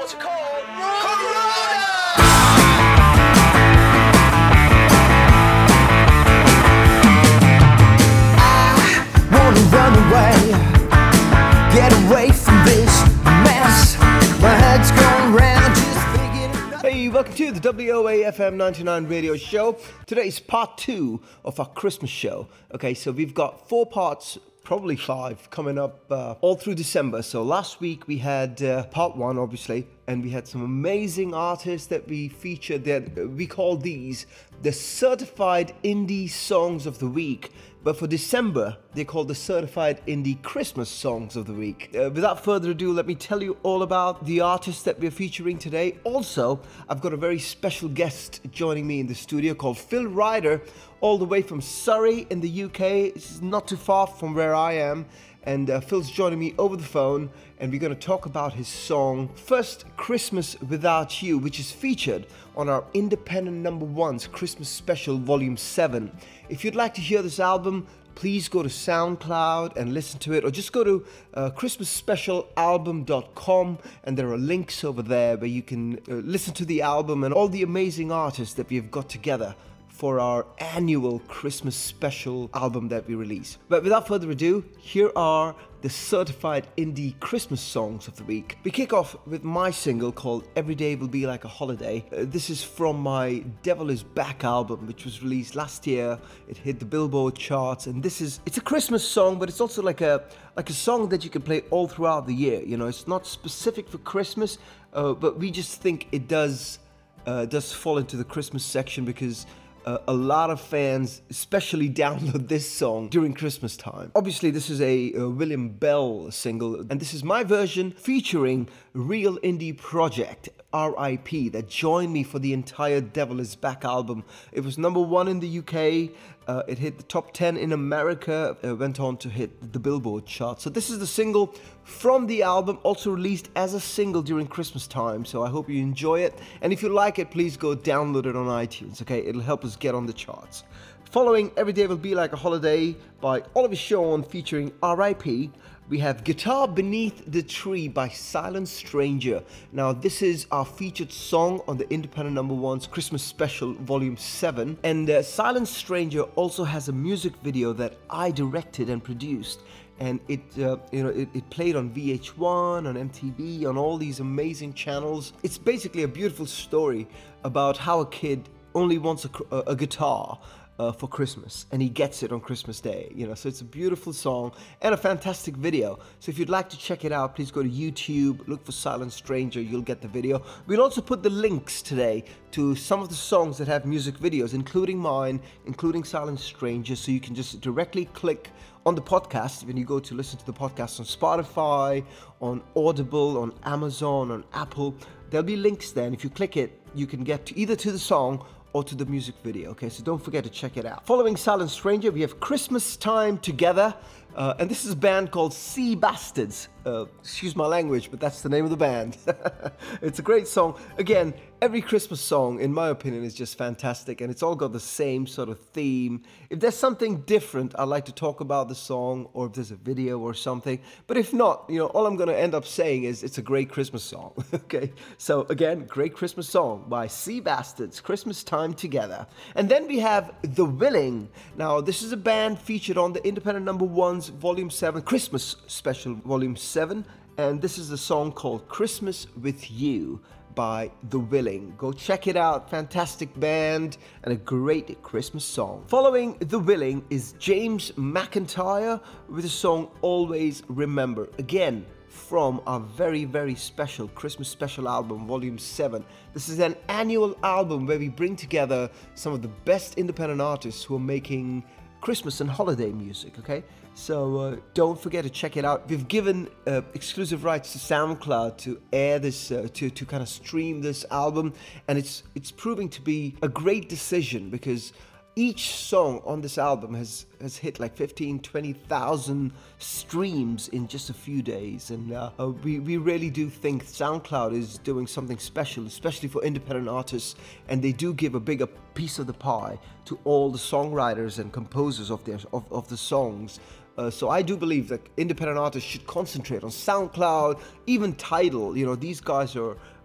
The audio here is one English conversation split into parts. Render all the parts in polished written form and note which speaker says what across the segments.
Speaker 1: It's called Corona!
Speaker 2: I wanna run away, get away from this mess. My head's going round just thinking.
Speaker 3: Hey, welcome to the WOAFM 99 radio show. Today's part 2 of our Christmas show. Okay, so we've got 4 parts, probably 5, coming up all through December. So last week we had part 1, obviously, and we had some amazing artists that we featured that we call these the Certified Indie Songs of the Week. But for December, they're called the Certified Indie Christmas Songs of the Week. Without further ado, let me tell you all about the artists that we're featuring today. Also, I've got a very special guest joining me in the studio called Phil Ryder, all the way from Surrey in the UK. It's not too far from where I am. And Phil's joining me over the phone, and we're going to talk about his song First Christmas Without You, which is featured on our Independent Number Ones Christmas Special Volume 7. If you'd like to hear this album, please go to SoundCloud and listen to it, or just go to christmasspecialalbum.com, and there are links over there where you can listen to the album and all the amazing artists that we've got together for our annual Christmas special album that we release. But without further ado, here are the Certified Indie Christmas Songs of the Week. We kick off with my single called Every Day Will Be Like a Holiday. This is from my Devil Is Back album, which was released last year. It hit the Billboard charts, and it's a Christmas song, but it's also like a song that you can play all throughout the year. You know, it's not specific for Christmas, but we just think it does fall into the Christmas section because a lot of fans especially download this song during Christmas time. Obviously, this is a William Bell single, and this is my version featuring Real Indie Project, RIP, that joined me for the entire Devil Is Back album. It was number 1 in the UK, it hit the top 10 in America, went on to hit the Billboard chart. So this is the single from the album, also released as a single during Christmas time. So I hope you enjoy it, and if you like it, please go download it on iTunes, okay? It'll help us get on the charts. Following Every Day Will Be Like a Holiday by Oliver Shawn featuring RIP, we have Guitar Beneath the Tree by Silent Stranger. Now, this is our featured song on the Independent Number One's Christmas Special Volume 7. And Silent Stranger also has a music video that I directed and produced. And it played on VH1, on MTV, on all these amazing channels. It's basically a beautiful story about how a kid only wants a guitar for Christmas, and he gets it on Christmas Day, so it's a beautiful song and a fantastic video. So if you'd like to check it out, please go to YouTube, look for Silent Stranger, you'll get the video. We'll also put the links today to some of the songs that have music videos, including mine, including Silent Stranger, so you can just directly click on the podcast when you go to listen to the podcast on Spotify, on Audible, on Amazon, on Apple. There'll be links there, and if you click it, you can get either to the song or to the music video, okay? So don't forget to check it out. Following Silent Stranger, we have Christmas Time Together, and this is a band called Sea Bastards. Excuse my language, but that's the name of the band. It's a great song. Again, every Christmas song, in my opinion, is just fantastic, and it's all got the same sort of theme. If there's something different, I'd like to talk about the song, or if there's a video or something. But if not, all I'm going to end up saying is it's a great Christmas song, okay? So again, great Christmas song by Sea Bastards, Christmas Time Together. And then we have The Willing. Now, this is a band featured on the Independent Number One's Volume 7, Christmas Special Volume 7, and this is a song called Christmas With You by The Willing. Go check it out. Fantastic band and a great Christmas song. Following The Willing is James McIntyre with the song Always Remember. Again, from our very, very special Christmas Special album, Volume 7. This is an annual album where we bring together some of the best independent artists who are making Christmas and holiday music, okay? So don't forget to check it out. We've given exclusive rights to SoundCloud to air this, to kind of stream this album, and it's proving to be a great decision because each song on this album has hit like 20,000 streams in just a few days, and we really do think SoundCloud is doing something special, especially for independent artists, and they do give a bigger piece of the pie to all the songwriters and composers of the songs. So I do believe that independent artists should concentrate on SoundCloud, even Tidal. These guys are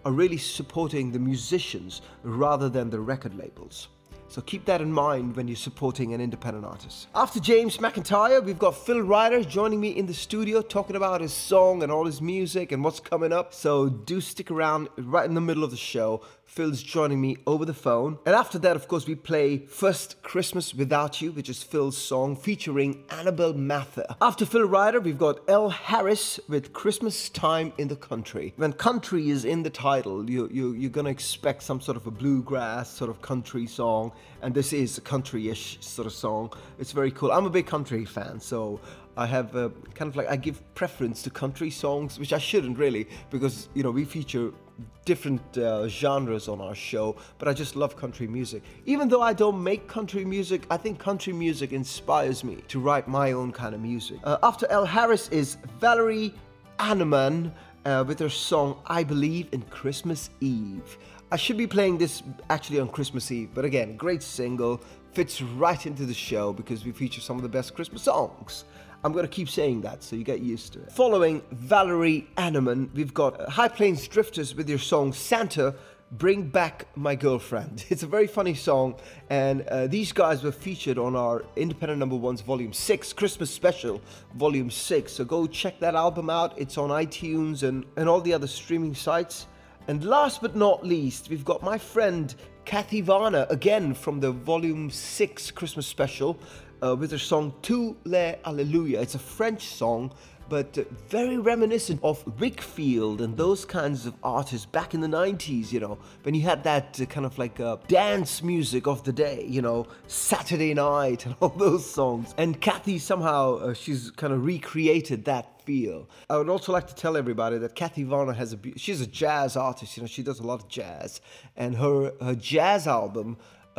Speaker 3: are really supporting the musicians rather than the record labels. So keep that in mind when you're supporting an independent artist. After James McIntyre, we've got Phil Ryder joining me in the studio talking about his song and all his music and what's coming up. So do stick around right in the middle of the show. Phil's joining me over the phone. And after that, of course, we play First Christmas Without You, which is Phil's song featuring Annabelle Mather. After Phil Ryder, we've got Elle Harris with Christmas Time in the Country. When country is in the title, you're going to expect some sort of a bluegrass sort of country song. And this is a country-ish sort of song. It's very cool. I'm a big country fan, so I have I give preference to country songs, which I shouldn't really, because, we feature different genres on our show, but I just love country music. Even though I don't make country music, I think country music inspires me to write my own kind of music. After Elle Harris is Valerie Hanneman with her song I Believe in Christmas Eve. I should be playing this actually on Christmas Eve, but again, great single, fits right into the show because we feature some of the best Christmas songs. I'm going to keep saying that, so you get used to it. Following Valerie Hanneman, we've got High Plains Drifters with their song Santa, Bring Back My Girlfriend. It's a very funny song, and these guys were featured on our Independent Number Ones Volume 6, Christmas Special, Volume 6. So go check that album out. It's on iTunes and all the other streaming sites. And last but not least, we've got my friend Kathy Varner, again from the Volume 6 Christmas Special, with her song Tout les Alleluia. It's a French song, but very reminiscent of Wakefield and those kinds of artists back in the 90s, when you had that kind of like dance music of the day, Saturday Night and all those songs. And Kathy somehow, she's kind of recreated that feel. I would also like to tell everybody that Kathy Varner she's a jazz artist, she does a lot of jazz, and her jazz album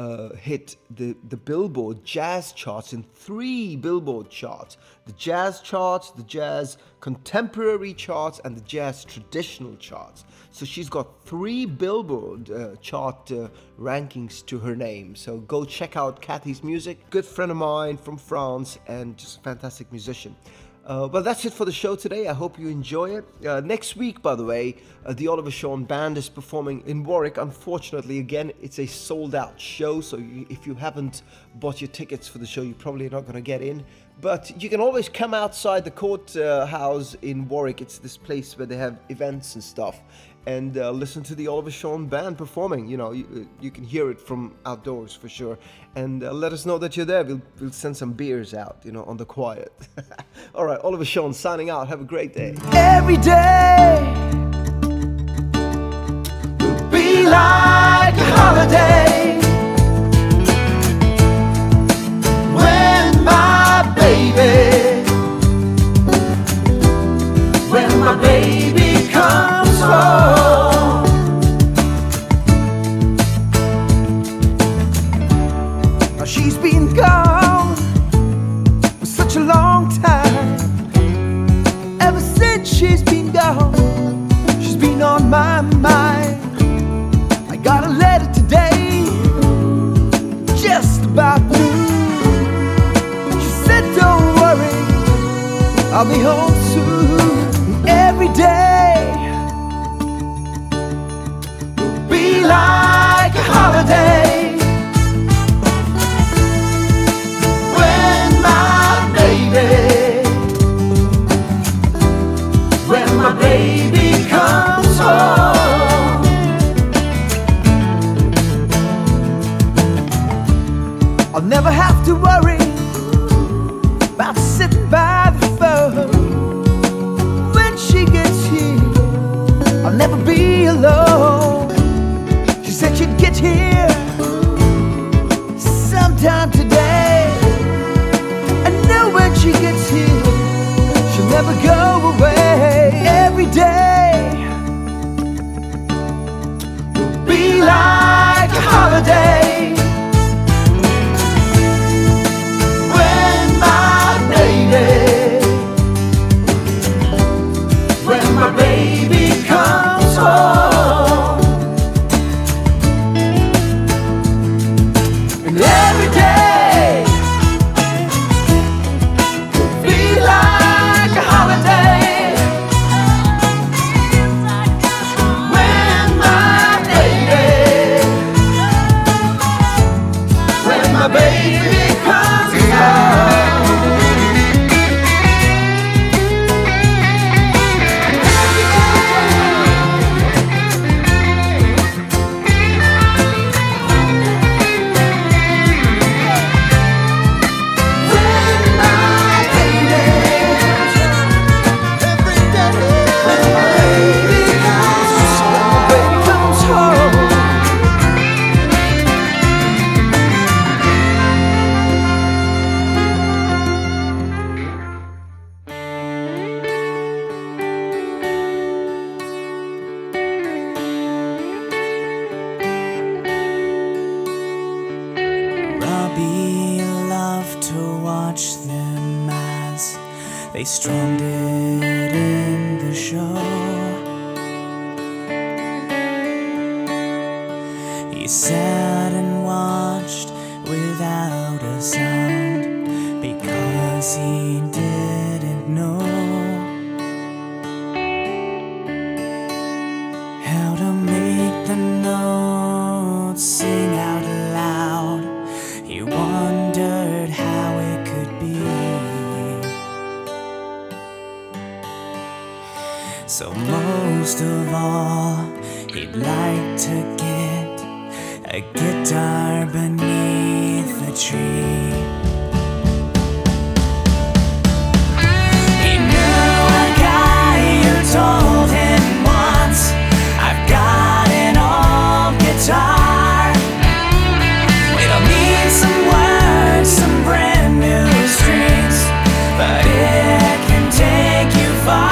Speaker 3: hit the Billboard jazz charts in 3 Billboard charts. The jazz charts, the jazz contemporary charts, and the jazz traditional charts. So she's got 3 Billboard chart rankings to her name. So go check out Kathy's music. Good friend of mine from France and just a fantastic musician. Well, that's it for the show today. I hope you enjoy it. Next week, by the way, the Oliver Shawn Band is performing in Warwick. Unfortunately, again, it's a sold-out show, so if you haven't bought your tickets for the show, you're probably not going to get in. But you can always come outside the courthouse in Warwick. It's this place where they have events and stuff. And listen to the Oliver Shawn Band performing. You can hear it from outdoors for sure. And let us know that you're there. We'll send some beers out, on the quiet. All right, Oliver Shawn signing out. Have a great day.
Speaker 2: Every day will be like a holiday when my baby comes home. Now she's been gone for such a long time. Ever since she's been gone, she's been on my mind. I got a letter today, just about noon. She said, don't worry, I'll be home soon. Every day will be like a holiday when my baby comes home. I'll never have to worry about sitting by the phone. She gets here, I'll never be alone. She said she'd get here sometime today. I know when she gets here, she'll never go away. Every day will be like a holiday when my baby comes home.
Speaker 4: strummed it in the show. He sat and watched without a sound because he didn't know how to make the notes sing out loud. He wondered how it could be. So most of all, he'd like to get a guitar beneath the tree. He knew a guy who told him once, "I've got an old guitar. It'll need some words, some brand new strings, but it can take you far."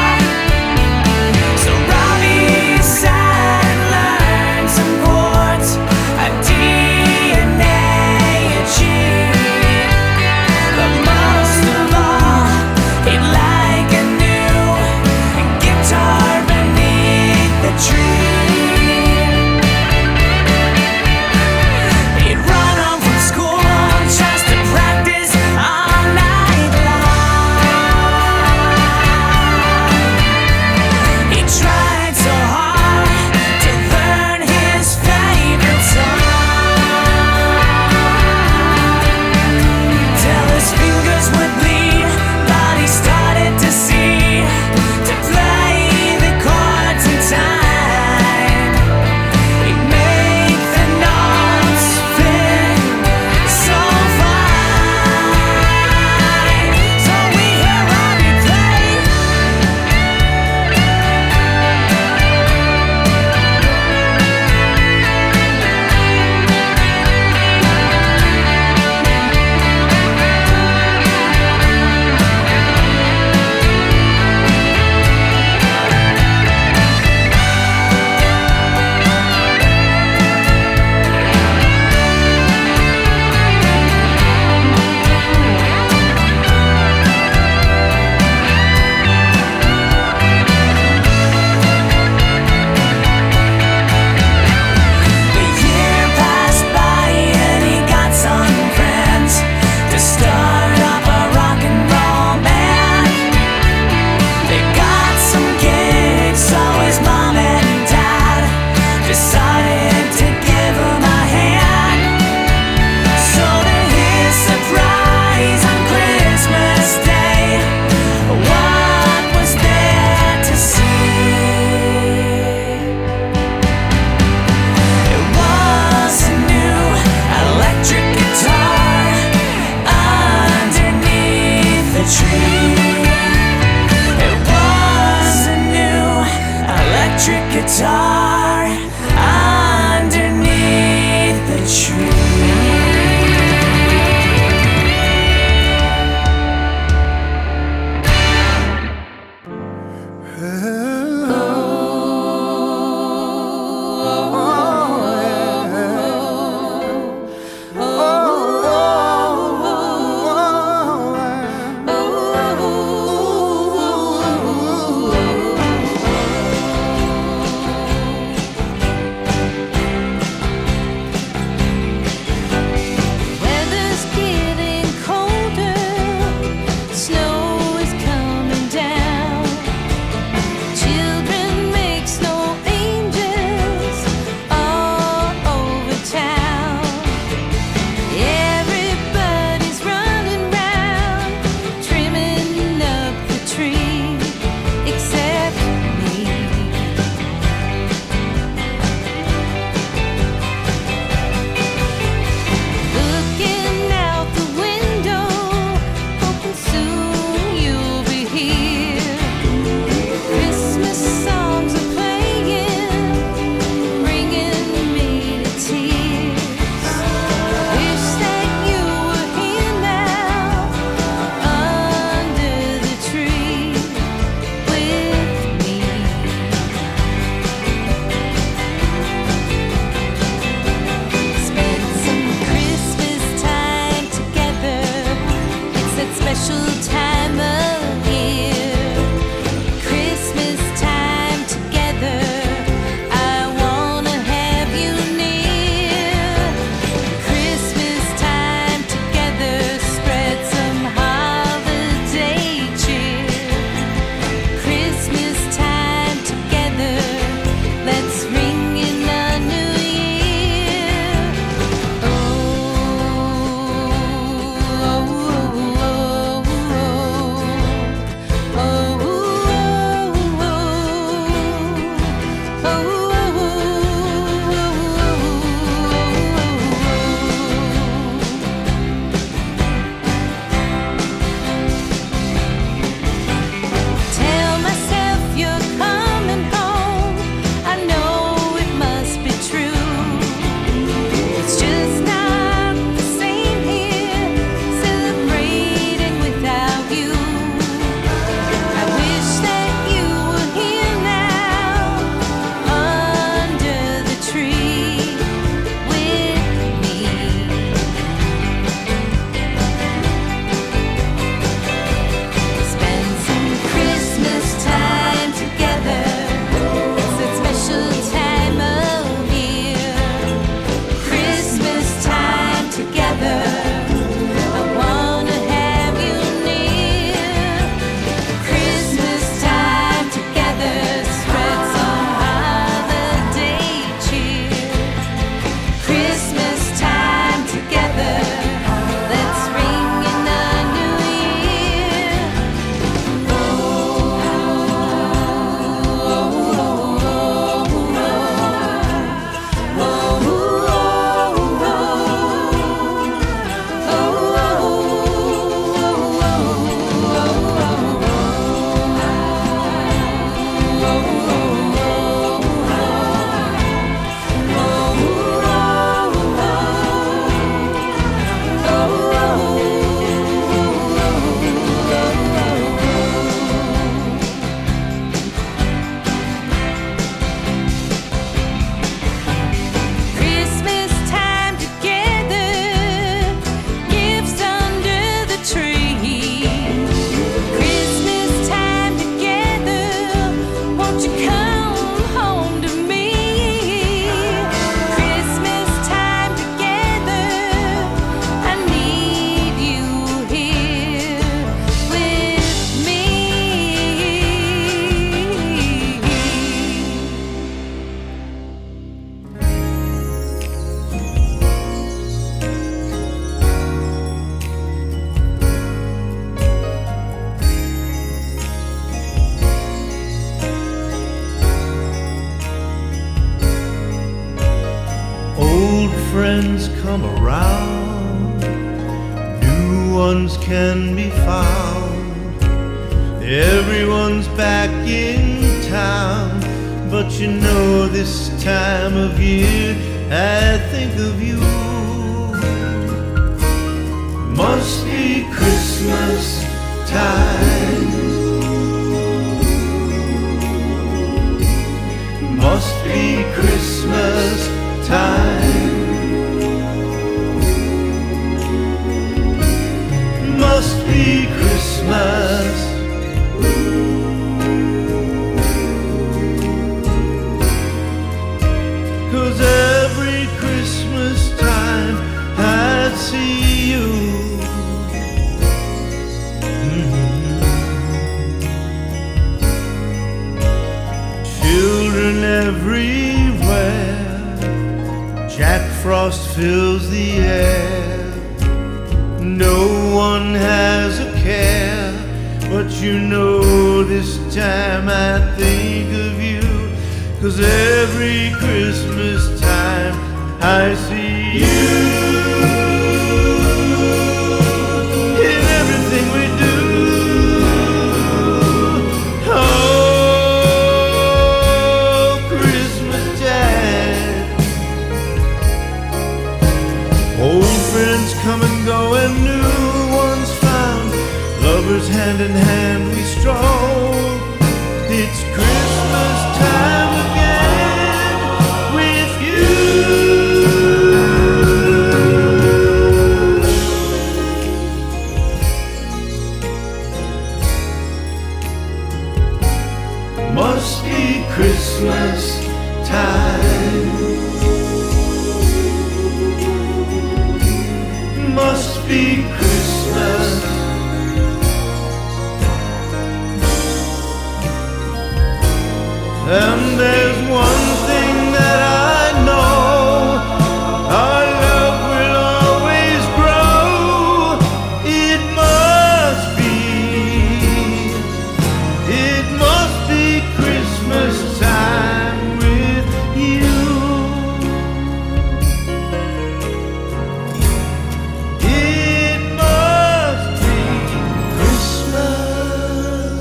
Speaker 4: Guitar underneath the tree.
Speaker 5: friends come around, new ones can be found. Everyone's back in town, but you know this time of year I think of you. Must be Christmas time. Must be Christmas time. Must be Christmas. 'Cause every Christmas time I see you. Children everywhere, Jack Frost fills the air. No one has a care, but you know this time I think of you. 'Cause every Christmas time I see you in everything we do. Oh, Christmas time. Old friends come and go and new ones found. Lovers hand in hand we stroll. It's Christmas time again with you. Must be Christmas time. Must be Christmas. And there's one thing that I know, our love will always grow. It must be Christmas time with you. It must be Christmas.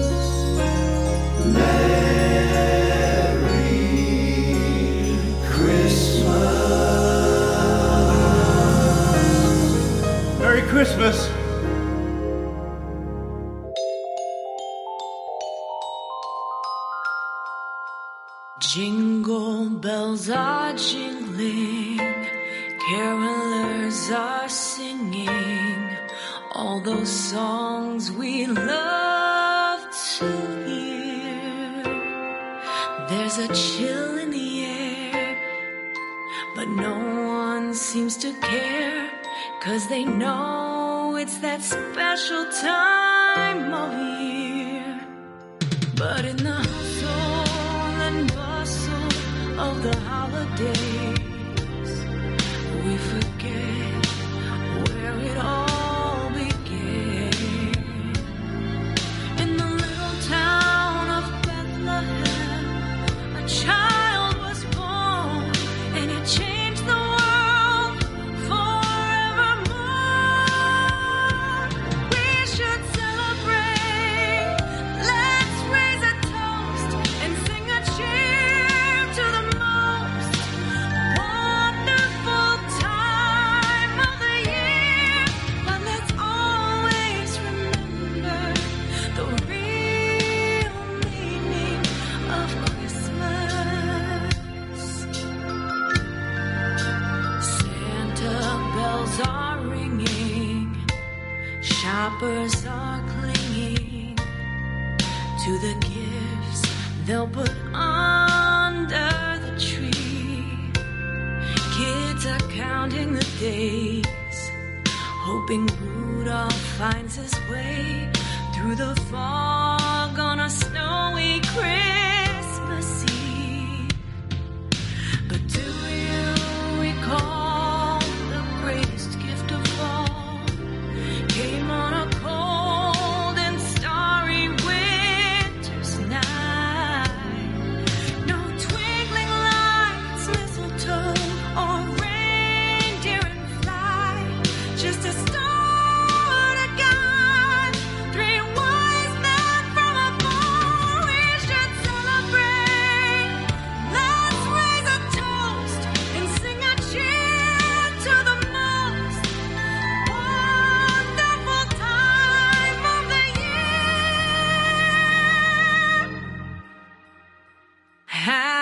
Speaker 5: Merry Christmas.
Speaker 4: Jingle bells are jingling, carolers are singing, all those songs we love to hear. There's a chill in the air, but no one seems to care, 'cause they know it's that special time of year. But in the hustle and bustle of the holidays, we forget where it all began. In the little town of Bethlehem, a child was born, and it changed the world forevermore. We should celebrate. Let's raise a toast and sing a cheer to the most wonderful time of the year. But let's always remember the real meaning of Christmas. Santa bells are ringing, shoppers are clinging to the gifts they'll put under the tree. Kids are counting the days, hoping Rudolph finds his way through the fog on a snowy Christmas Eve. But do you recall the greatest gift of all came on a cold and starry winter's night? No twinkling lights, mistletoe, or rain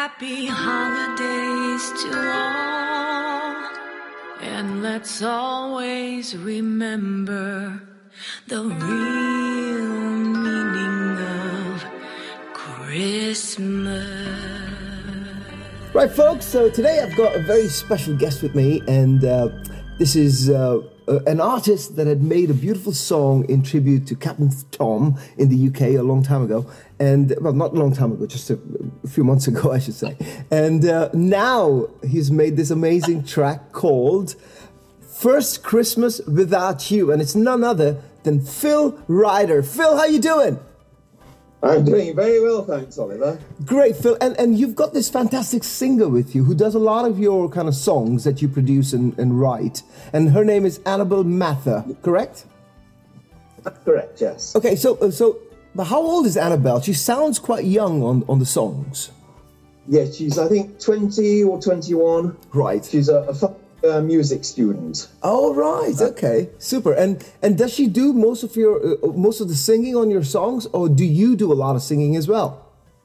Speaker 6: Happy holidays to all, and let's always remember the real meaning of Christmas.
Speaker 3: Right, folks, so today I've got a very special guest with me, and this is an artist that had made a beautiful song in tribute to Captain Tom in the UK a long time ago. And, well, not a long time ago, just a few months ago, I should say. And now he's made this amazing track called First Christmas Without You. And it's none other than Phil Ryder. Phil, how you doing?
Speaker 7: I'm doing very well, thanks, Oliver.
Speaker 3: Great, Phil. And you've got this fantastic singer with you who does a lot of your kind of songs that you produce and write. And her name is Annabelle Mather, correct?
Speaker 7: That's correct, yes.
Speaker 3: Okay, so but how old is Annabelle? She sounds quite young on the songs.
Speaker 7: Yeah, she's, I think, 20 or 21.
Speaker 3: Right.
Speaker 7: She's a music student.
Speaker 3: Oh, right. Okay. Super. And does she do most of the singing on your songs, or do you do a lot of singing as well?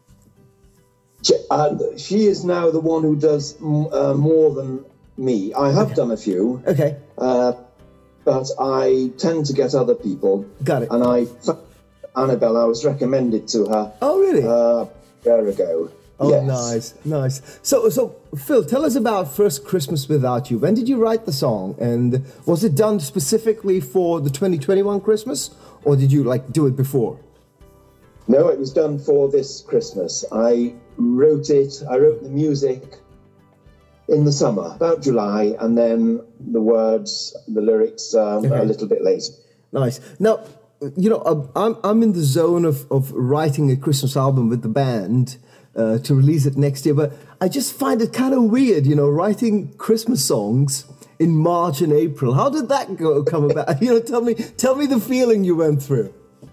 Speaker 7: She is now the one who does more than me. I have done a few.
Speaker 3: Okay.
Speaker 7: But I tend to get other people.
Speaker 3: Got it.
Speaker 7: And Annabelle, I was recommended to her.
Speaker 3: Oh, really?
Speaker 7: A year ago.
Speaker 3: Oh,
Speaker 7: yes.
Speaker 3: Nice. So, Phil, tell us about First Christmas Without You. When did you write the song? And was it done specifically for the 2021 Christmas? Or did you, do it before?
Speaker 7: No, it was done for this Christmas. I wrote the music in the summer, about July, and then the words, the lyrics a little bit later.
Speaker 3: Nice. Now, I'm in the zone of writing a Christmas album with the band, to release it next year, but I just find it kind of weird, writing Christmas songs in March and April. How did that come about? Tell me the feeling you went through.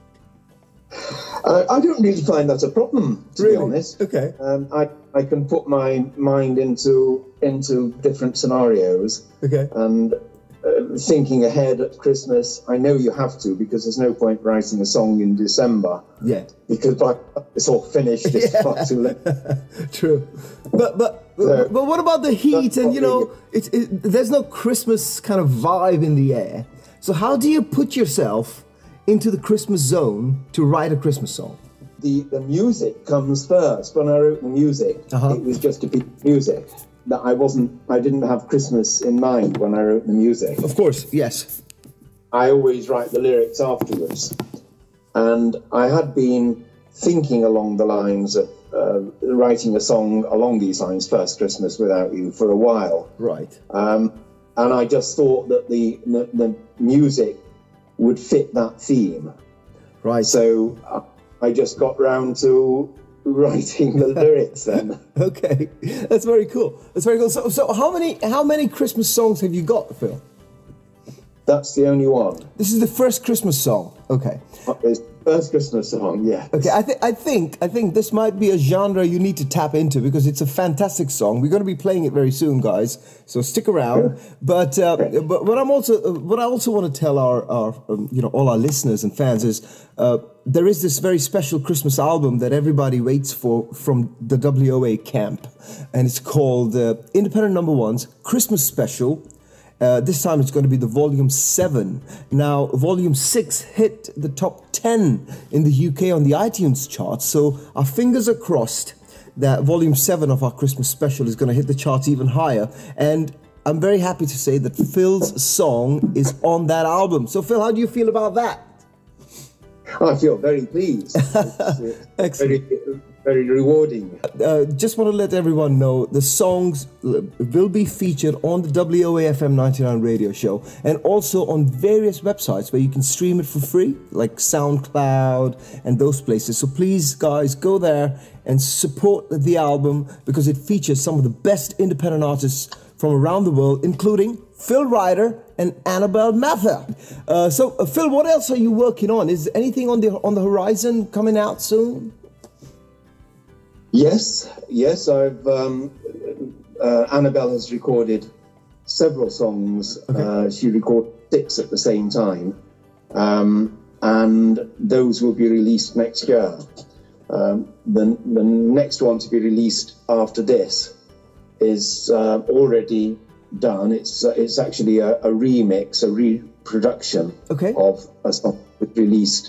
Speaker 7: I don't really find that a problem, to be honest.
Speaker 3: Okay.
Speaker 7: I can put my mind into different scenarios.
Speaker 3: Okay.
Speaker 7: And thinking ahead at Christmas, I know you have to, because there's no point writing a song in December.
Speaker 3: Yeah.
Speaker 7: Because it's all finished. It's far too late.
Speaker 3: True. But what about the heat? And there's no Christmas kind of vibe in the air. So how do you put yourself into the Christmas zone to write a Christmas song?
Speaker 7: The music comes first. When I wrote the music, it was just a piece of music. That I didn't have Christmas in mind when I wrote the music.
Speaker 3: Of course, yes.
Speaker 7: I always write the lyrics afterwards. And I had been thinking along the lines of writing a song along these lines, First Christmas Without You, for a while.
Speaker 3: Right.
Speaker 7: And I just thought that the music would fit that theme.
Speaker 3: Right.
Speaker 7: So I just got round to writing the lyrics then.
Speaker 3: Okay, that's very cool. So how many Christmas songs have you got, Phil?
Speaker 7: That's the only one.
Speaker 3: This is the first Christmas song. Okay.
Speaker 7: It's first Christmas song, yeah.
Speaker 3: Okay, I think this might be a genre you need to tap into, because it's a fantastic song. We're going to be playing it very soon, guys. So stick around.
Speaker 7: Sure.
Speaker 3: But what I also want to tell our all our listeners and fans is there is this very special Christmas album that everybody waits for from the WOA camp, and it's called Independent Number One's Christmas Special. This time it's going to be the Volume 7. Now, Volume 6 hit the top 10 in the UK on the iTunes charts, so our fingers are crossed that Volume 7 of our Christmas special is going to hit the charts even higher. And I'm very happy to say that Phil's song is on that album. So, Phil, how do you feel about that?
Speaker 7: I feel very pleased. It's
Speaker 3: Excellent.
Speaker 7: Very rewarding.
Speaker 3: Just want to let everyone know the songs will be featured on the WOAFM 99 radio show, and also on various websites where you can stream it for free, like SoundCloud and those places. So please, guys, go there and support the album, because it features some of the best independent artists from around the world, including Phil Ryder and Annabelle Mather. So, Phil, what else are you working on? Is anything on the horizon coming out soon?
Speaker 7: Yes. I've Annabelle has recorded several songs. Okay. She recorded 6 at the same time, and those will be released next year. The next one to be released after this is already done. It's actually a remix, a reproduction of a song released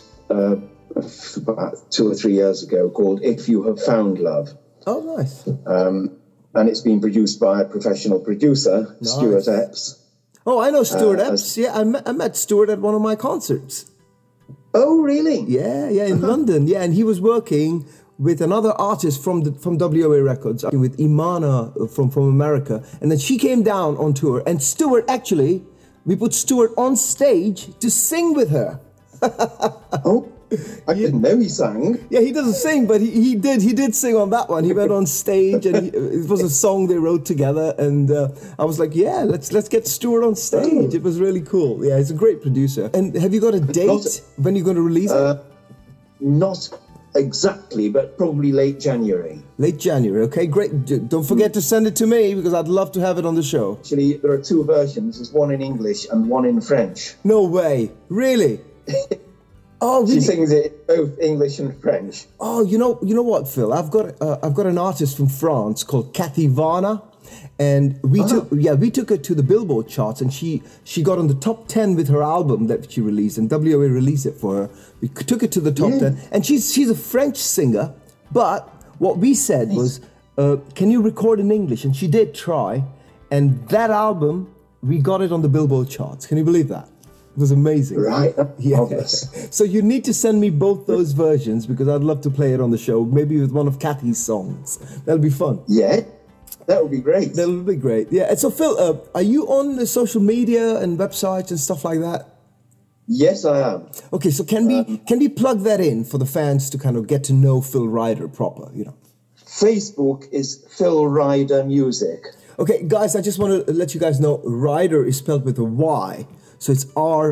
Speaker 7: about 2 or 3 years ago called "If You Have Found Love."
Speaker 3: Oh, nice.
Speaker 7: And it's been produced by a professional producer, Stuart Epps.
Speaker 3: Oh, I know Stuart Epps. Yeah, I met Stuart at one of my concerts.
Speaker 7: Oh, really?
Speaker 3: Yeah, in London. Yeah, and he was working with another artist from WA Records, with Imana from America. And then she came down on tour. And Stuart, actually, we put Stuart on stage to sing with her.
Speaker 7: Oh, I didn't know he sang.
Speaker 3: Yeah, he doesn't sing, but he did sing on that one. He went on stage, and it was a song they wrote together. And I was like, yeah, let's get Stuart on stage.
Speaker 7: Oh.
Speaker 3: It was really cool. Yeah, he's a great producer. And have you got a date when you're going to release it?
Speaker 7: Not exactly, but probably late January.
Speaker 3: Late January, okay, great. Don't forget to send it to me, because I'd love to have it on the show.
Speaker 7: Actually, there are 2 versions. There's one in English and one in French.
Speaker 3: No way. Really? Oh, really?
Speaker 7: She sings it in both English and French.
Speaker 3: Oh, you know what, Phil? I've got an artist from France called Cathy Varna, and we took her to the Billboard charts, and she got on the top 10 with her album that she released, and WA released it for her. We took it to the top 10, and she's a French singer. But what we said was, can you record in English? And she did try, and that album, we got it on the Billboard charts. Can you believe that? It was amazing.
Speaker 7: Right.
Speaker 3: Yes. So you need to send me both those versions, because I'd love to play it on the show, maybe with one of Cathy's songs. That'll be fun.
Speaker 7: Yeah, that would be great.
Speaker 3: That'll be great. Yeah. And so, Phil, are you on the social media and websites and stuff like that?
Speaker 7: Yes, I am.
Speaker 3: Okay, so can we plug that in for the fans to kind of get to know Phil Ryder proper, you know?
Speaker 7: Facebook is Phil Ryder Music.
Speaker 3: Okay, guys, I just want to let you guys know Ryder is spelled with a Y. So it's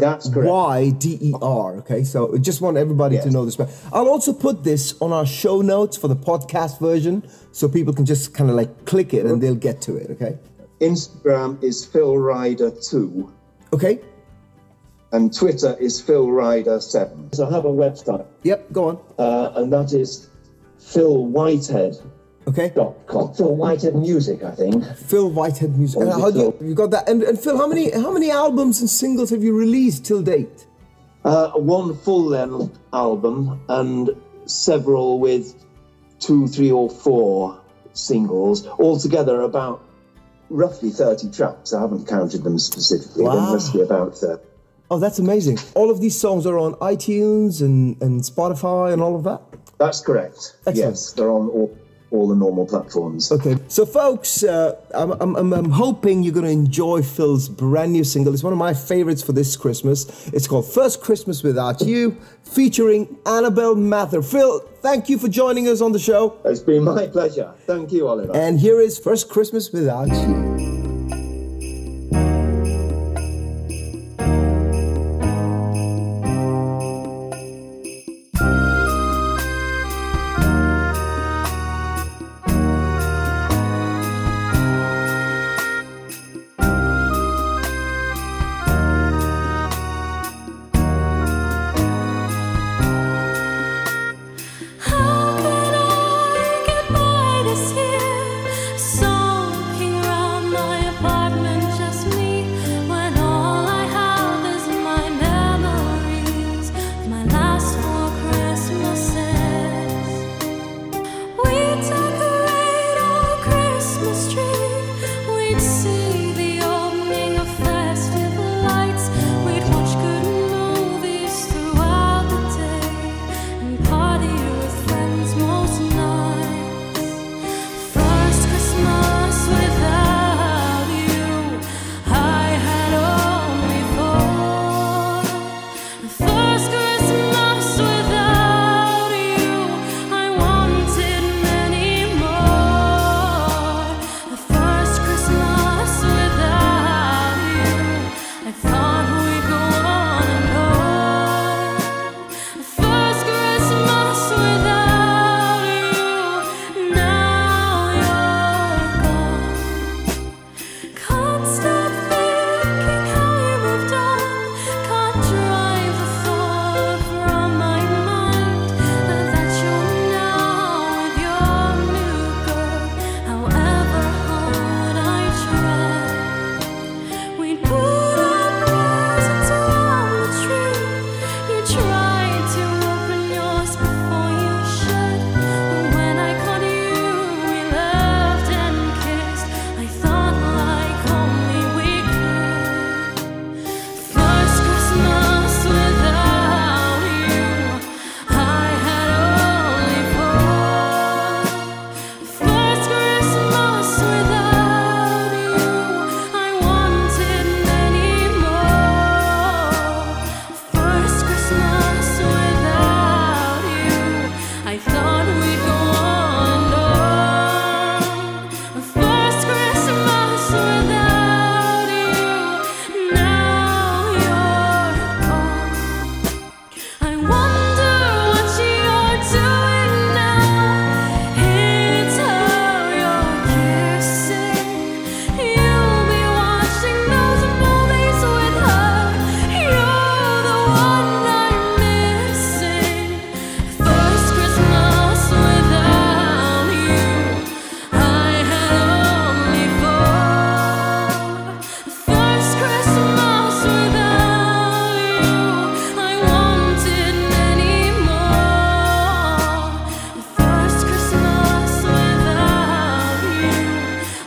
Speaker 3: R-Y-D-E-R, okay? So I just want everybody to know this. I'll also put this on our show notes for the podcast version, so people can just kind of like click it and they'll get to it, okay?
Speaker 7: Instagram is Phil Ryder 2.
Speaker 3: Okay.
Speaker 7: And Twitter is Phil Ryder 7. So I have a website.
Speaker 3: Yep, go on.
Speaker 7: And that is Phil Whitehead.
Speaker 3: Okay.
Speaker 7: Phil Whitehead Music, I think.
Speaker 3: Phil Whitehead Music. You got that? And Phil, how many albums and singles have you released till date?
Speaker 7: One full-length album and several with 2, 3 or 4 singles. Altogether about roughly 30 tracks. I haven't counted them specifically.
Speaker 3: Wow.
Speaker 7: There must be about 30.
Speaker 3: Oh, that's amazing. All of these songs are on iTunes and Spotify and all of that?
Speaker 7: That's correct.
Speaker 3: Excellent.
Speaker 7: Yes, they're on all the normal platforms.
Speaker 3: Okay, so folks, I'm hoping you're going to enjoy Phil's brand new single. It's one of my favorites for this Christmas. It's called First Christmas Without You, featuring Annabelle Mather. Phil, thank you for joining us on the show.
Speaker 7: It's been my pleasure. Thank you, Oliver.
Speaker 3: And here is First Christmas Without You.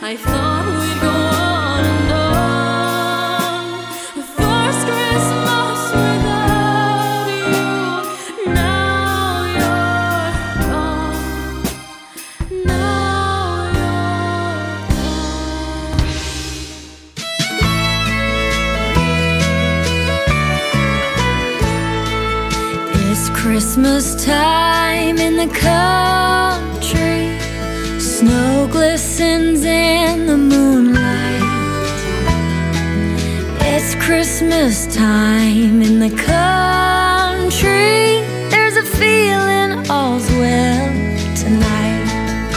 Speaker 6: I thought we'd go on and on. The first Christmas without you. Now you're gone. Now you're gone. It's Christmas time in the country. Snow glistens in the moonlight. It's Christmas time in the country. There's a feeling all's well tonight.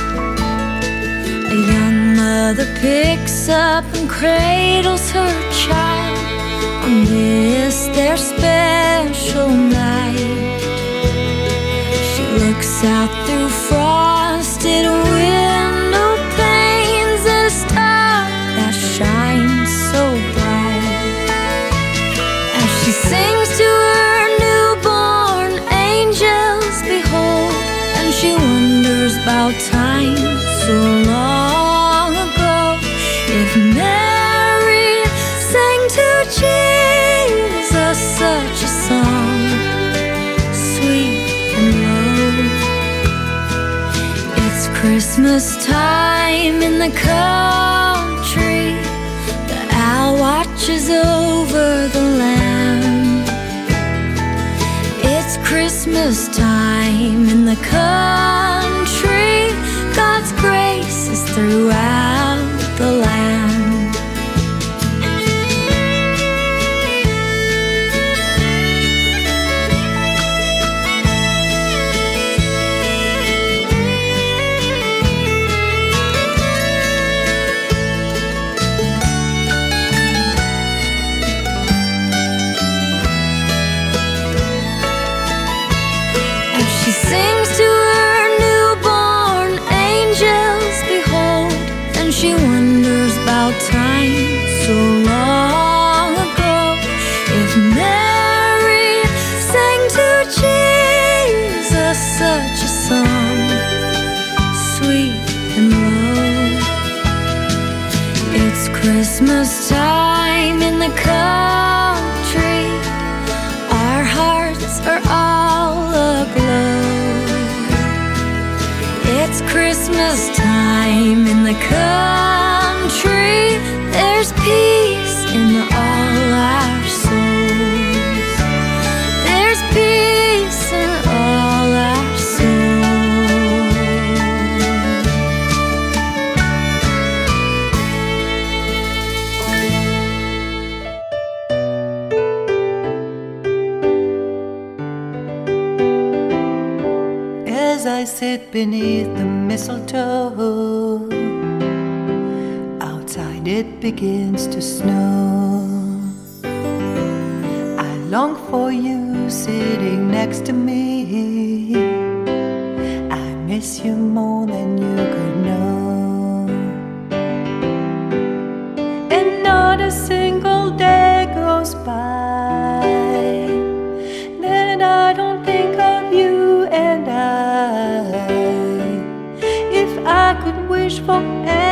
Speaker 6: A young mother picks up and cradles her child on this their special night. She looks out through frosted window panes at a star that shines so bright. As she sings to her newborn angels, behold, and she wonders about time so long ago. If Mary sang to Jesus such a song, sweet and low. It's Christmas time in the country. The owl watches over the land. It's Christmas time in the country. God's grace is throughout the land. She sings to her newborn angels, behold, and she wonders about time so long ago. If Mary sang to Jesus such a song, sweet and low. It's Christmas time in the country. Our hearts are all aglow. It's Christmas time in the country. There's peace in all our souls. There's peace in all our souls.
Speaker 2: As I sit beneath the mistletoe, outside it begins to snow. I long for you sitting next to me. I miss you more than you could know. And not a single day goes by that I don't think of you and if I could wish for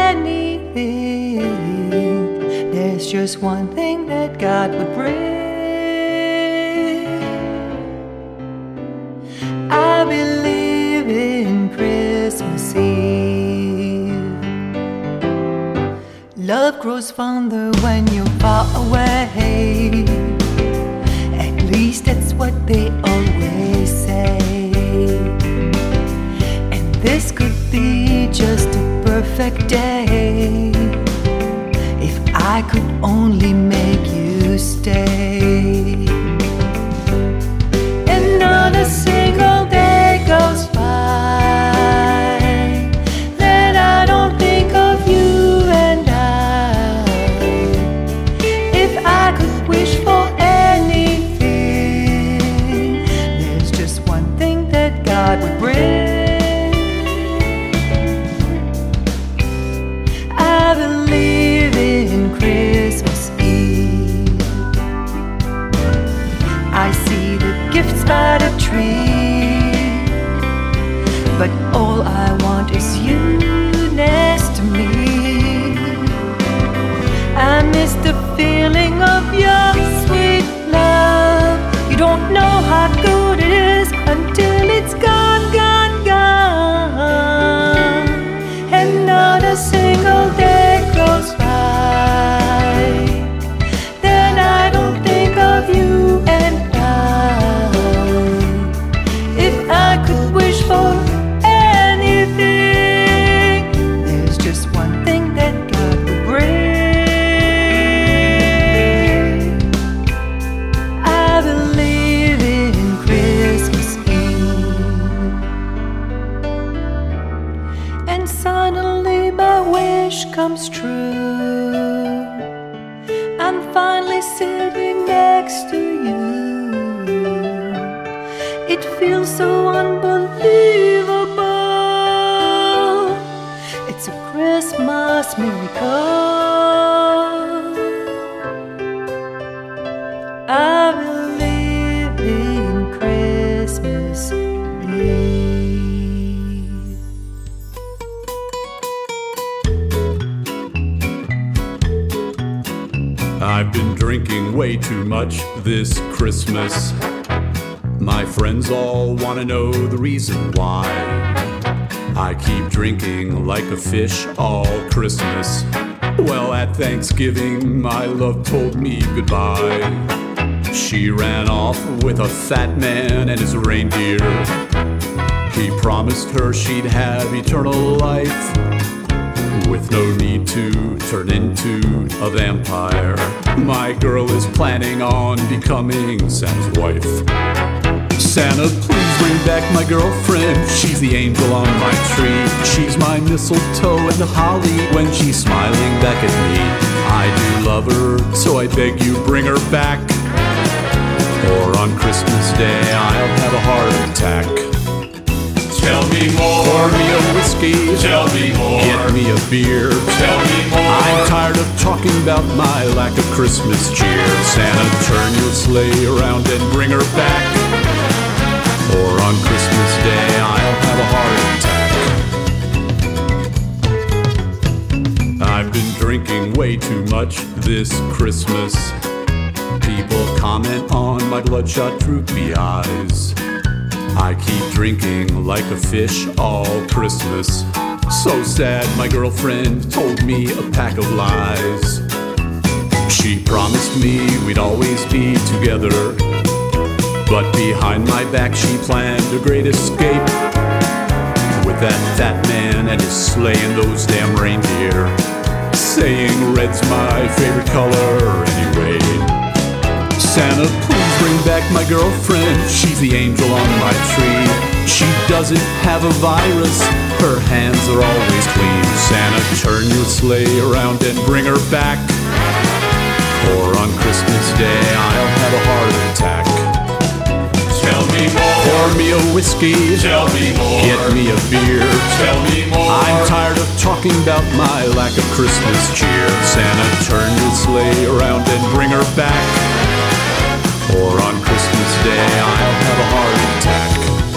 Speaker 2: anything, there's just one thing that God would bring. I believe in Christmas Eve. Love grows fonder when you're far away. At least that's what they always say. This could be just a perfect day if I could only make you stay. And not a single day goes by that I don't think of you and if I could wish for anything, there's just one thing that God would bring. I believe in Christmas Eve.
Speaker 8: miss the feeling of your sweet love. You don't know how good it is until it's gone, gone, gone. And not a single day goes by, then I don't think of you and I. If I could wish for anything, there's just one thing that God would bring. I believe in Christmas Eve. And suddenly my wish comes true. I'm finally sitting next to you. It feels so unbelievable. It's a Christmas miracle. I believe in Christmas Eve.
Speaker 9: I've been drinking way too much this Christmas. My friends all want to know the reason why. I keep drinking like a fish all Christmas. Well, at Thanksgiving, my love told me goodbye. She ran off with a fat man and his reindeer. He promised her she'd have eternal life, with no need to turn into a vampire. My girl is planning on becoming Santa's wife. Santa, please bring back my girlfriend. She's the angel on my tree. She's my mistletoe and holly when she's smiling back at me. I do love her, so I beg you bring her back, or on Christmas Day I'll have a heart attack.
Speaker 10: Tell me more.
Speaker 9: Pour me a whiskey.
Speaker 10: Tell me more.
Speaker 9: Get me a beer.
Speaker 10: Tell me more.
Speaker 9: I'm tired of talking about my lack of Christmas cheer. Santa, turn your sleigh around and bring her back, or on Christmas Day I'll have a heart attack. I've been drinking way too much this Christmas. People comment on my bloodshot droopy eyes. I keep drinking like a fish all Christmas. So sad, my girlfriend told me a pack of lies. She promised me we'd always be together, but behind my back she planned a great escape, with that fat man and his sleigh and those damn reindeer, saying red's my favorite color anyway. Santa, please bring back my girlfriend. She's the angel on my tree. She doesn't have a virus. Her hands are always clean. Santa, turn your sleigh around and bring her back, or on Christmas Day I'll have a heart attack.
Speaker 10: Tell me more.
Speaker 9: Pour me a whiskey.
Speaker 10: Tell me more.
Speaker 9: Get me a beer.
Speaker 10: Tell me more.
Speaker 9: I'm tired of talking about my lack of Christmas cheer. Santa, turn your sleigh around and bring her back, or on Christmas Day I'll have a heart attack.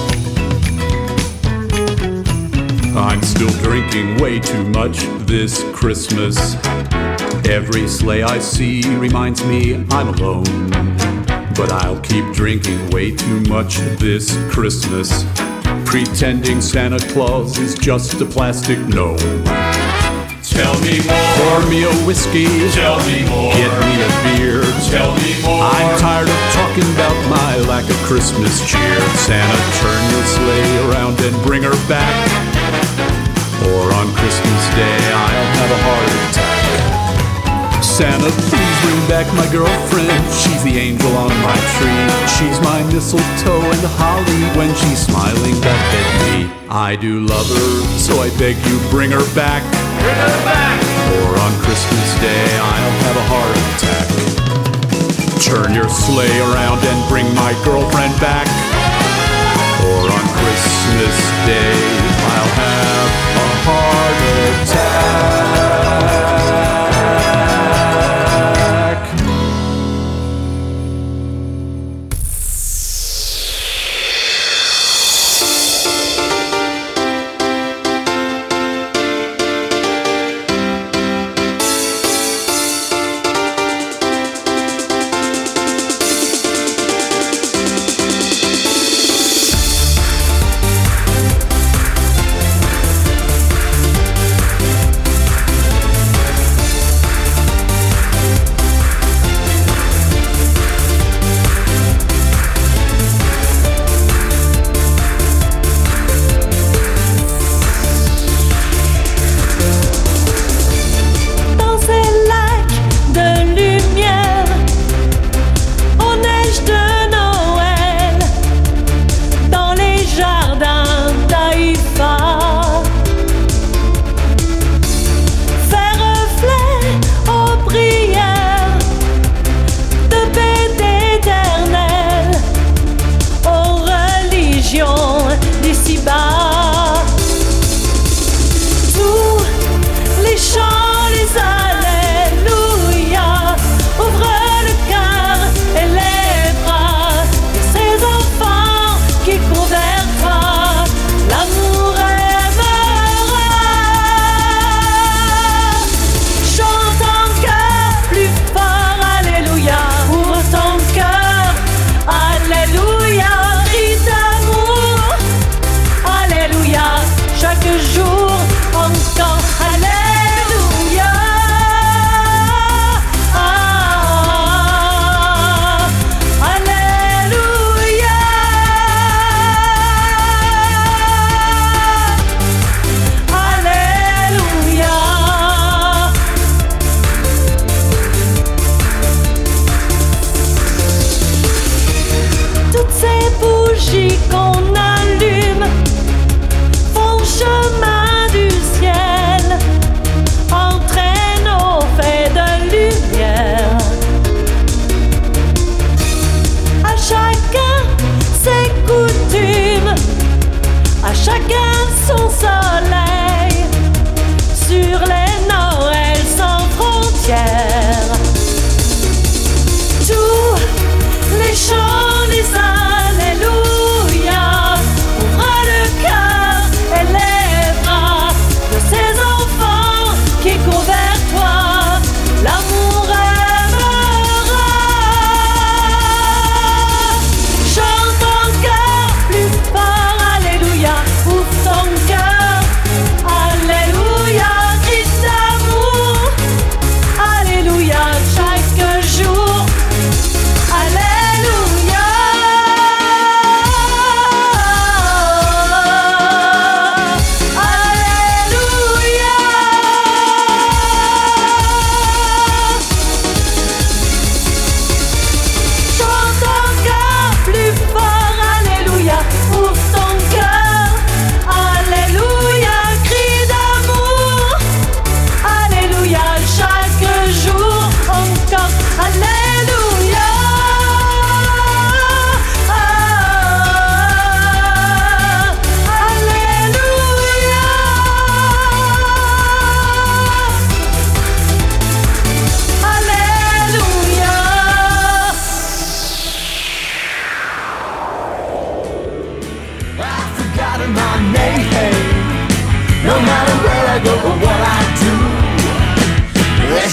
Speaker 9: I'm still drinking way too much this Christmas. Every sleigh I see reminds me I'm alone, but I'll keep drinking way too much this Christmas, pretending Santa Claus is just a plastic gnome.
Speaker 10: Tell me more.
Speaker 9: Pour me a whiskey.
Speaker 10: Tell me more.
Speaker 9: Get me a beer.
Speaker 10: Tell me more.
Speaker 9: I'm tired of talking about my lack of Christmas cheer. Santa, turn your sleigh around and bring her back, or on Christmas Day I'll have a heart attack. Santa, please bring back my girlfriend. She's the angel on my tree. She's my mistletoe and holly when she's smiling back at me. I do love her, so I beg you bring her back,
Speaker 10: Bring her back,
Speaker 9: or on Christmas Day I'll have a heart attack. Turn your sleigh around and bring my girlfriend back, or on Christmas Day I'll have a heart attack.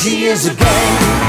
Speaker 2: years again.